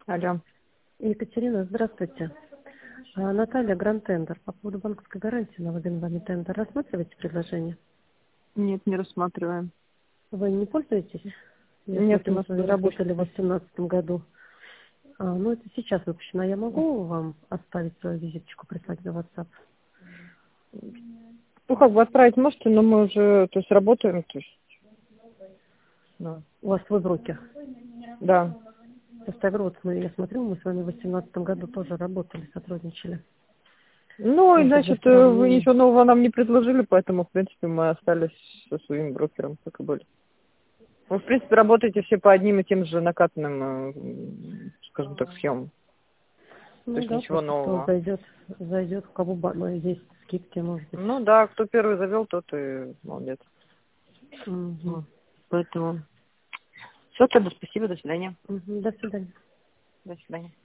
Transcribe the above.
Алло. Екатерина, здравствуйте. Наталья, Гранд Тендер. По поводу банковской гарантии на один вами тендер. Рассматриваете предложение? Нет, не рассматриваем. Вы не пользуетесь? Я Нет, у смотрю, мы нас с вами не работает. работали в 2018 году. Ну, это сейчас выпущено. Я могу вам оставить свою визиточку, прислать на WhatsApp? Ну, как бы отправить можете, но мы уже, то есть, работаем, то есть, да. У вас свой брокер. Да. Просто я говорю, вот я смотрю, мы с вами в 2018 году тоже работали, сотрудничали. Ну, и, Может быть, для значит, вы сравнения. ничего нового нам не предложили, поэтому, в принципе, мы остались со своим брокером, как и были. Вы, в принципе, работаете все по одним и тем же накатанным, скажем так, схемам. То Ну есть да, ничего просто кто нового. зайдет, у кого есть скидки, может быть. Ну да, кто первый завел, тот и молодец. Угу. Вот. Поэтому все, тогда спасибо, до свидания. До свидания. До свидания.